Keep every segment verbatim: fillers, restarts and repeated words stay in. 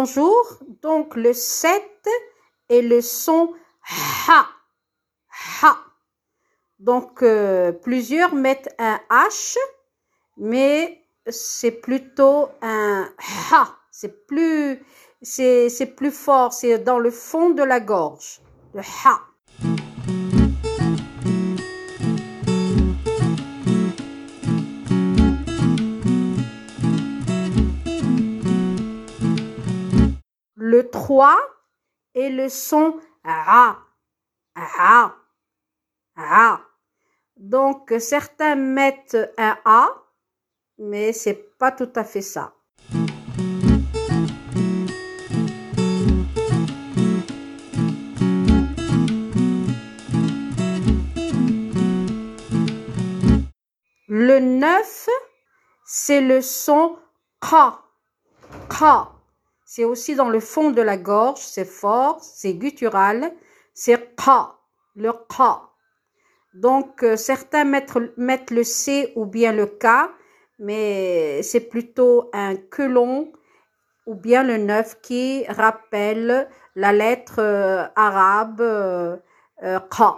bonjour. Donc, le sept est le son ha, ha. Donc, euh, plusieurs mettent un H, mais c'est plutôt un ha. C'est plus, c'est, c'est plus fort, c'est dans le fond de la gorge, le ha. Le trois est le son a, a, a. Donc, certains mettent un A, mais c'est pas tout à fait ça. Le neuf, c'est le son ka, ka. C'est aussi dans le fond de la gorge, c'est fort, c'est guttural, c'est ka, le ka. Donc, euh, certains mettent, mettent le C ou bien le K, mais c'est plutôt un quelon ou bien le neuf qui rappelle la lettre euh, arabe euh, euh, Ka.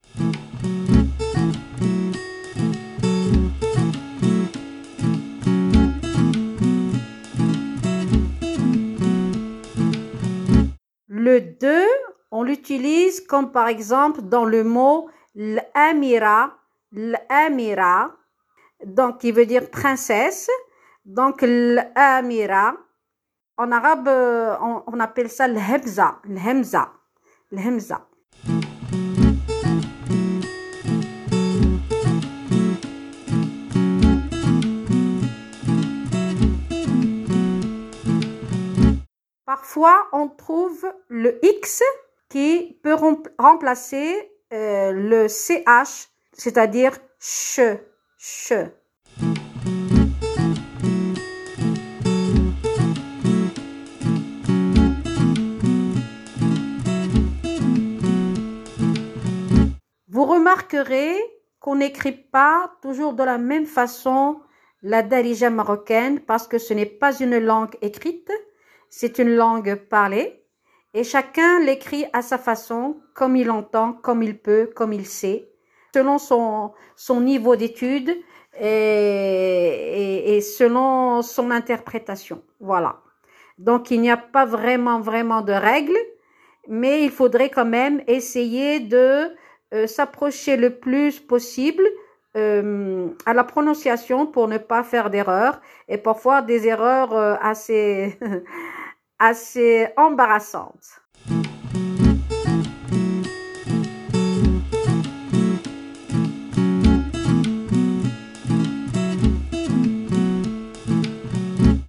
Le deux, on l'utilise comme par exemple dans le mot l'amira, l'amira, donc qui veut dire princesse. Donc l'amira, en arabe, on, on appelle ça l'hemza, l'hemza, l'hemza. Parfois, on trouve le X qui peut remplacer euh, le C H, c'est-à-dire ch, ch. Vous remarquerez qu'on n'écrit pas toujours de la même façon la darija marocaine parce que ce n'est pas une langue écrite, c'est une langue parlée et chacun l'écrit à sa façon, comme il entend, comme il peut, comme il sait, selon son, son niveau d'études et, et, et selon son interprétation. Voilà. Donc, il n'y a pas vraiment, vraiment de règles, mais il faudrait quand même essayer de euh, s'approcher le plus possible euh, à la prononciation pour ne pas faire d'erreurs et parfois des erreurs euh, assez, assez embarrassantes.